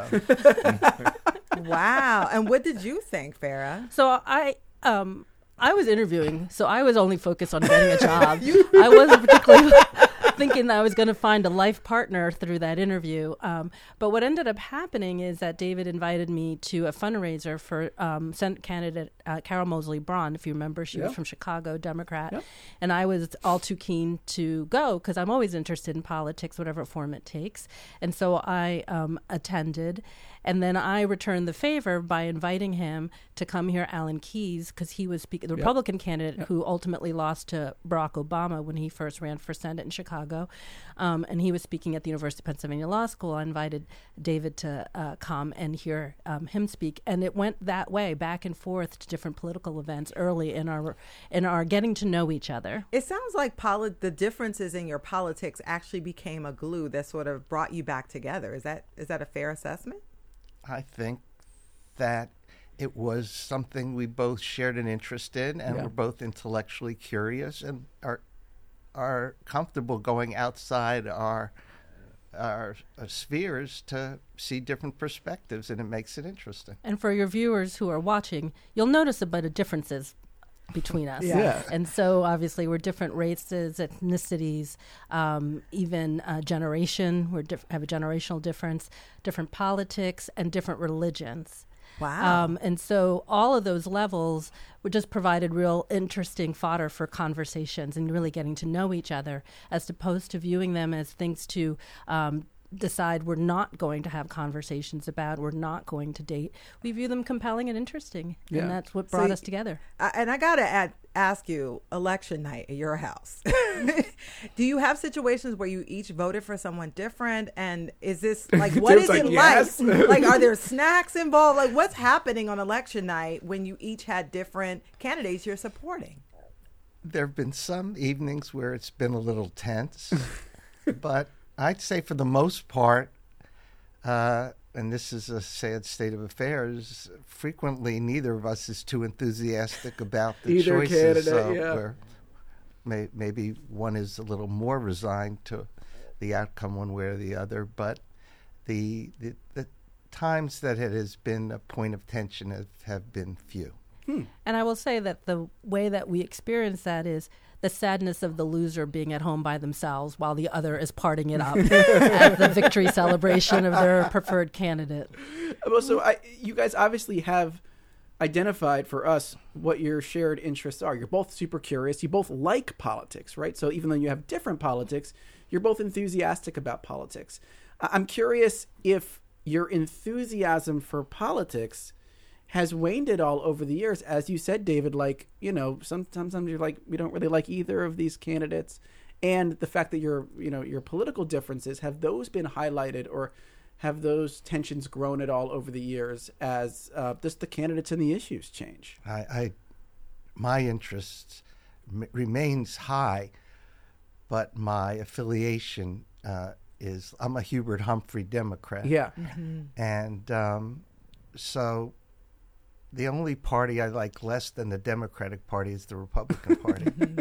Wow. And what did you think, Farah? So I um I was interviewing, so I was only focused on getting a job. I wasn't particularly thinking that I was going to find a life partner through that interview. Um, but what ended up happening is that David invited me to a fundraiser for um, Senate candidate uh, Carol Moseley Braun. If you remember, she Yeah. was from Chicago, Democrat. Yep. And I was all too keen to go because I'm always interested in politics, whatever form it takes. And so I um, attended. And then I returned the favor by inviting him to come hear Alan Keyes, because he was speaking, the Yep. Republican candidate Yep. who ultimately lost to Barack Obama when he first ran for Senate in Chicago. Um, and he was speaking at the University of Pennsylvania Law School. I invited David to uh, come and hear um, him speak. And it went that way, back and forth to different political events early in our in our getting to know each other. It sounds like poli- the differences in your politics actually became a glue that sort of brought you back together. Is that is that a fair assessment? I think that it was something we both shared an interest in, and Yeah. we're both intellectually curious and are are comfortable going outside our our uh, spheres to see different perspectives, and it makes it interesting. And for your viewers who are watching, you'll notice a bit of differences between us. Yeah. Yeah. And so obviously we're different races, ethnicities, um, even uh, generation. We diff- have a generational difference, different politics, and different religions. Wow. Um, and so all of those levels were just provided real interesting fodder for conversations and really getting to know each other, as opposed to viewing them as things to um, decide we're not going to have conversations about, we're not going to date. We view them compelling and interesting, Yeah. and that's what So brought y- us together. I, and I gotta add, ask you, election night at your house. Do you have situations where you each voted for someone different? And is this like what is David's it like, like? yes. Like, are there snacks involved? Like, what's happening on election night when you each had different candidates you're supporting? There have been some evenings where it's been a little tense, but I'd say for the most part, uh, and this is a sad state of affairs, frequently neither of us is too enthusiastic about the Either choices. candidate, so yeah. we're- may, maybe one is a little more resigned to the outcome one way or the other, but the the, the times that it has been a point of tension have, have been few. And I will say that the way that we experience that is the sadness of the loser being at home by themselves while the other is partying it up at the victory celebration of their preferred candidate. Well, so I, you guys obviously have identified for us what your shared interests are. You're both super curious. You both like politics, right? So even though you have different politics, you're both enthusiastic about politics. I- I'm curious if your enthusiasm for politics has waned at all over the years. As you said, David, like, you know, sometimes you're like, we don't really like either of these candidates. And the fact that your, you know, your political differences, have those been highlighted, or have those tensions grown at all over the years as uh, just the candidates and the issues change? I, I my interest m- remains high, but my affiliation uh, is I'm a Hubert Humphrey Democrat. Yeah. And um, so the only party I like less than the Democratic Party is the Republican Party.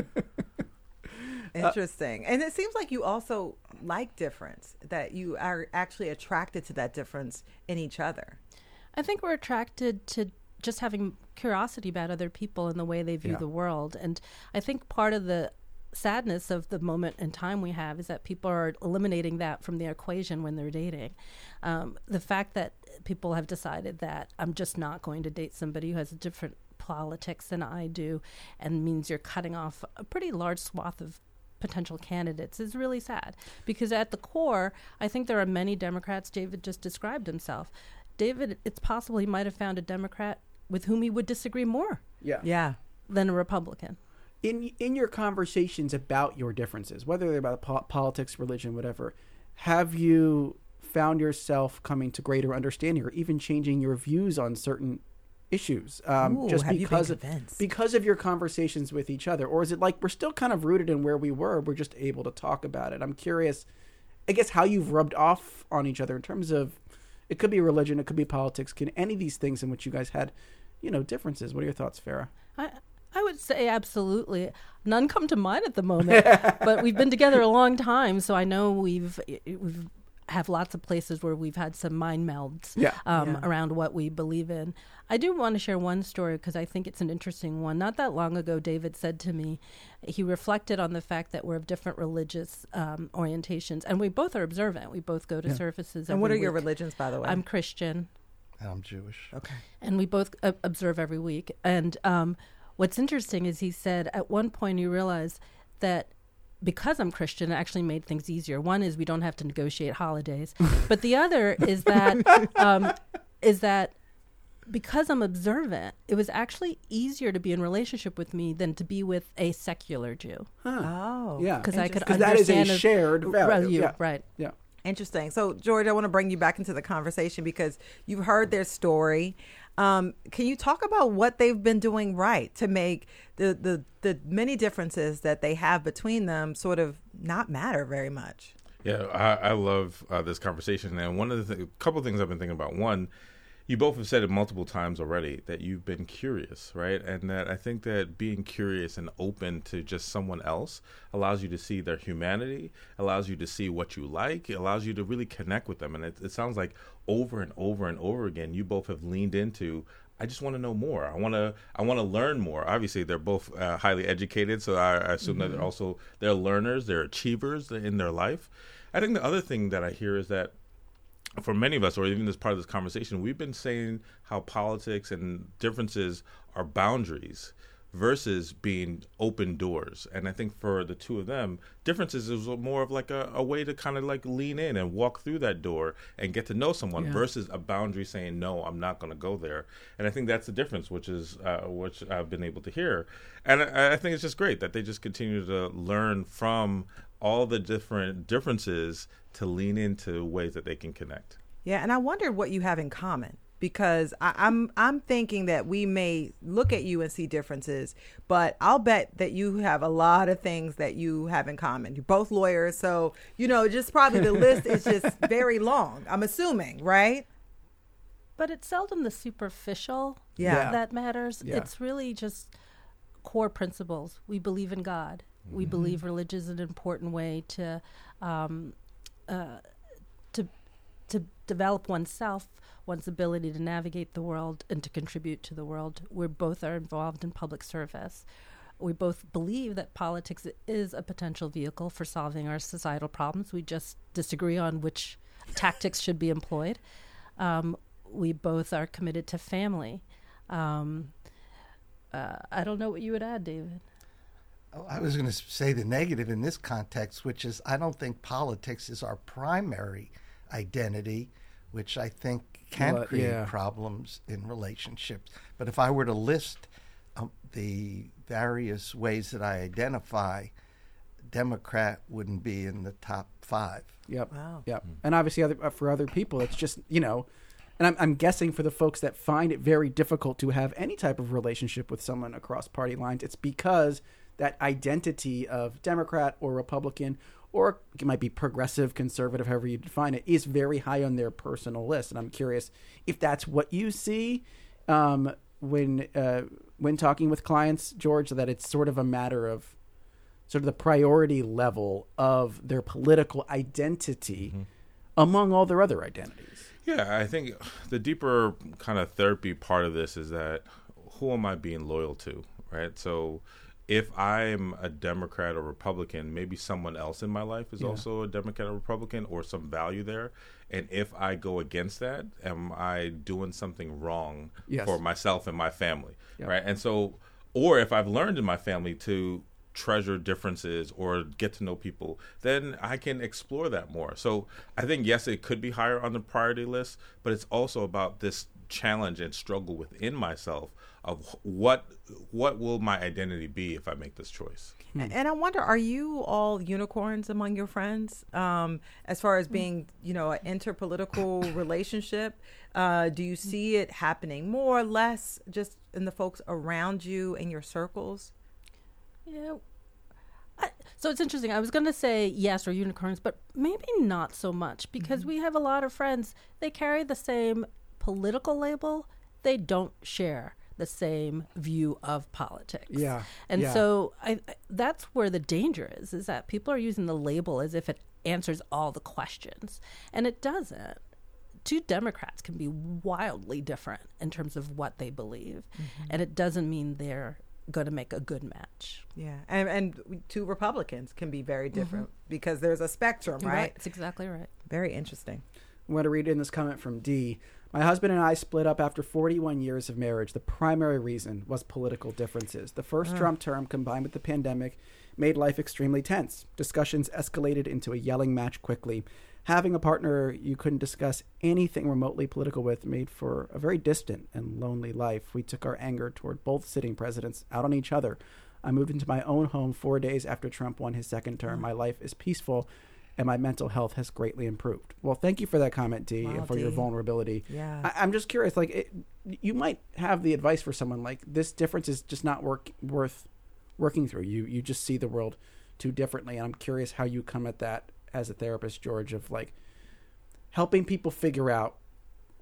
Interesting. And it seems like you also like difference, that you are actually attracted to that difference in each other. I think we're attracted to just having curiosity about other people and the way they view Yeah. the world. And I think part of the sadness of the moment in time we have is that people are eliminating that from the equation when they're dating. Um, the fact that people have decided that I'm just not going to date somebody who has a different politics than I do, and means you're cutting off a pretty large swath of potential candidates, is really sad. Because at the core, I think there are many Democrats. David just described himself. David, it's possible he might have found a Democrat with whom he would disagree more Yeah. Yeah. than a Republican. In in your conversations about your differences, whether they're about po- politics, religion, whatever, have you found yourself coming to greater understanding, or even changing your views on certain issues, um, Ooh, just have you been because of, convinced? because of your conversations with each other? Or is it like we're still kind of rooted in where we were, we're just able to talk about it? I'm curious, I guess, how you've rubbed off on each other in terms of, it could be religion, it could be politics, can any of these things in which you guys had, you know, differences. What are your thoughts, Farah? I I would say absolutely. None come to mind at the moment, but we've been together a long time, so I know we've we've have lots of places where we've had some mind melds Yeah. um, Yeah. around what we believe in. I do want to share one story because I think it's an interesting one. Not that long ago, David said to me, he reflected on the fact that we're of different religious um, orientations, and we both are observant. We both go to services. And what are every your week. religions, by the way? I'm Christian. And I'm Jewish. okay. And we both uh, observe every week. And um, what's interesting is he said at one point he realized that because I'm Christian, it actually made things easier. One is we don't have to negotiate holidays, but the other is that um, is that because I'm observant, it was actually easier to be in relationship with me than to be with a secular Jew, Oh. Yeah. because I could Because that is a understand shared value. Yeah. right? Yeah. Interesting. So, George, I want to bring you back into the conversation because you've heard their story. Um, can you talk about what they've been doing right to make the, the, the many differences that they have between them sort of not matter very much? Yeah, I, I love uh, this conversation, and one of the th- couple of things I've been thinking about. One, you both have said it multiple times already that you've been curious, right? And that I think that being curious and open to just someone else allows you to see their humanity, allows you to see what you like, it allows you to really connect with them. And it, it sounds like over and over and over again, you both have leaned into, I just want to know more. I want to I want to learn more. Obviously, they're both uh, highly educated, so I, I assume mm-hmm. that they're also they're learners, they're achievers in their life. I think the other thing that I hear is that for many of us, or even as part of this conversation, we've been saying how politics and differences are boundaries versus being open doors. And I think for the two of them, differences is more of like a, a way to kind of like lean in and walk through that door and get to know someone yeah. versus a boundary saying, no, I'm not going to go there. And I think that's the difference, which is uh, which I've been able to hear. And I, I think it's just great that they just continue to learn from all the different differences to lean into ways that they can connect. Yeah, and I wondered what you have in common, because I, I'm I'm thinking that we may look at you and see differences, but I'll bet that you have a lot of things that you have in common. You're both lawyers, so you know, just probably the list is just very long, I'm assuming, right? But it's seldom the superficial yeah. that matters. Yeah. It's really just core principles. We believe in God. We mm-hmm. believe religion is an important way to um, uh, to to develop oneself, one's ability to navigate the world and to contribute to the world. We both are involved in public service. We both believe that politics is a potential vehicle for solving our societal problems. We just disagree on which tactics should be employed. Um, we both are committed to family. Um, uh, I don't know what you would add, David. I was going to say the negative in this context, which is I don't think politics is our primary identity, which I think can well, create yeah. problems in relationships. But if I were to list um, the various ways that I identify, Democrat wouldn't be in the top five. Yep. Wow. Yep. Mm-hmm. And obviously, other, uh, for other people, it's just, you know, and I'm, I'm guessing for the folks that find it very difficult to have any type of relationship with someone across party lines, it's because that identity of Democrat or Republican, or it might be progressive, conservative, however you define it, is very high on their personal list. And I'm curious if that's what you see um, when uh, when talking with clients, George, that it's sort of a matter of sort of the priority level of their political identity mm-hmm. among all their other identities. Yeah, I think the deeper kind of therapy part of this is that who am I being loyal to, right? So if I'm a Democrat or Republican, maybe someone else in my life is yeah. also a Democrat or Republican, or some value there. And if I go against that, am I doing something wrong yes. for myself and my family, yep. right? And so, or if I've learned in my family to treasure differences or get to know people, then I can explore that more. So I think, yes, it could be higher on the priority list, but it's also about this challenge and struggle within myself of what what will my identity be if I make this choice. Hmm. And I wonder, are you all unicorns among your friends um, as far as being, you know, an interpolitical relationship? Uh, do you see it happening more or less just in the folks around you in your circles? Yeah. I, so it's interesting. I was going to say yes, or unicorns, but maybe not so much, because mm-hmm. we have a lot of friends. They carry the same political label. They don't share the same view of politics. Yeah. And yeah. so I, I, that's where the danger is, is that people are using the label as if it answers all the questions. And it doesn't. Two Democrats can be wildly different in terms of what they believe. Mm-hmm. And it doesn't mean they're going to make a good match. Yeah. And, and two Republicans can be very different mm-hmm. because there's a spectrum, right? right? That's exactly right. Very interesting. I want to read in this comment from D. My husband and I split up after forty-one years of marriage. The primary reason was political differences. The first uh. Trump term, combined with the pandemic, made life extremely tense. Discussions escalated into a yelling match quickly. Having a partner you couldn't discuss anything remotely political with made for a very distant and lonely life. We took our anger toward both sitting presidents out on each other. I moved into my own home four days after Trump won his second term. Uh. My life is peaceful, and my mental health has greatly improved. Well, thank you for that comment, Dee, wow, and for Dee. your vulnerability. Yeah. I, I'm just curious, like, it, you might have the advice for someone like this difference is just not work, worth working through. You you just see the world too differently, and I'm curious how you come at that as a therapist, George, of like helping people figure out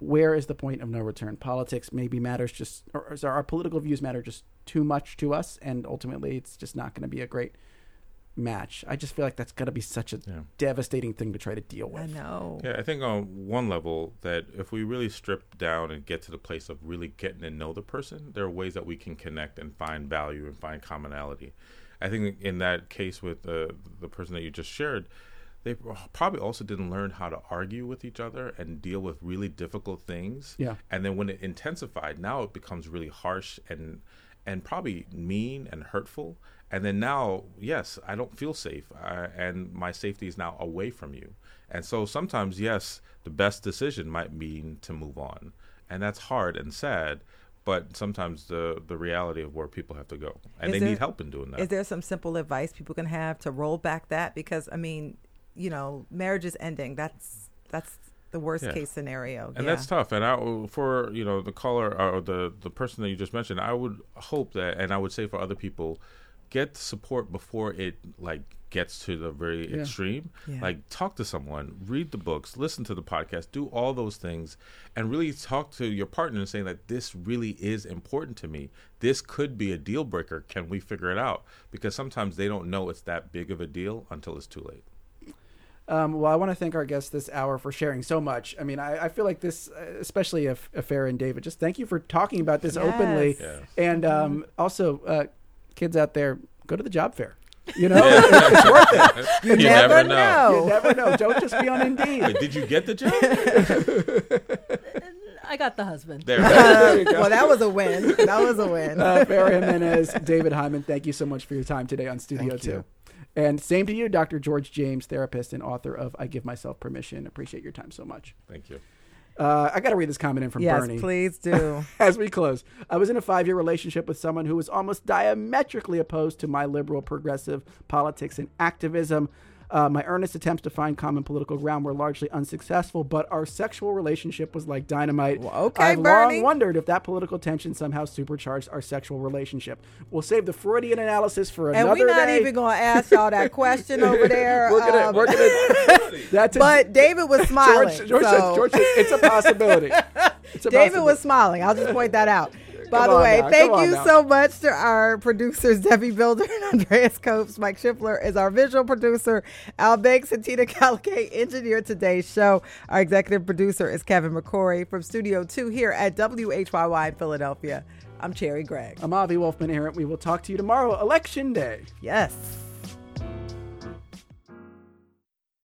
where is the point of no return? Politics maybe matters just, or, or our political views matter just too much to us, and ultimately it's just not going to be a great match. I just feel like that's got to be such a yeah. devastating thing to try to deal with. I know. Yeah, I think on one level that if we really strip down and get to the place of really getting to know the person, there are ways that we can connect and find value and find commonality. I think in that case with uh, the person that you just shared, they probably also didn't learn how to argue with each other and deal with really difficult things. Yeah. And then when it intensified, now it becomes really harsh and and probably mean and hurtful. And then now, yes, I don't feel safe, uh, and my safety is now away from you. And so sometimes, yes, the best decision might mean to move on. And that's hard and sad, but sometimes the, the reality of where people have to go. And Is they there, need help in doing that. Is there some simple advice people can have to roll back that? Because, I mean, you know, marriage is ending. That's that's the worst yeah. case scenario. And yeah. that's tough. And I, for, you know, the caller or the, the person that you just mentioned, I would hope that, and I would say for other people, get support before it like gets to the very yeah. extreme. Yeah. Like talk to someone, read the books, listen to the podcast, do all those things, and really talk to your partner and saying that this really is important to me. This could be a deal breaker. Can we figure it out? Because sometimes they don't know it's that big of a deal until it's too late. Um, well, I want to thank our guests this hour for sharing so much. I mean, I, I feel like this, especially if Farah and David, just thank you for talking about this yes. openly. Yes. And um, also, uh, kids out there, go to the job fair. You know, it's worth it. You, you never, never know. know. You never know. Don't just be on Indeed. Wait, did you get the job? I got the husband. There, there you go. Well, that was a win. That was a win. Uh, Farah Jimenez, David Hyman, thank you so much for your time today on Studio Thank two. You. And same to you, Doctor George James, therapist and author of I Give Myself Permission. Appreciate your time so much. Thank you. Uh, I got to read this comment in from yes, Bernie. Yes, please do. As we close, I was in a five-year relationship with someone who was almost diametrically opposed to my liberal progressive politics and activism. Uh, my earnest attempts to find common political ground were largely unsuccessful, but our sexual relationship was like dynamite. Well, okay, I've Bernie. long wondered if that political tension somehow supercharged our sexual relationship. We'll save the Freudian analysis for and another day. And we're not day. even going to ask y'all that question over there. we're gonna, um, we're gonna, that's a, but David was smiling. George, George, so. says, George says it's a possibility. It's a David possibility. was smiling. I'll just point that out. By Come the on way, now. thank Come on you now. so much to our producers, Debbie Builder and Andreas Copes. Mike Schiffler is our visual producer. Al Banks and Tina Calicay engineered today's show. Our executive producer is Kevin McCory from Studio two here at W H Y Y in Philadelphia. I'm Cherry Gregg. I'm Avi Wolfman Arent. We will talk to you tomorrow, Election Day. Yes.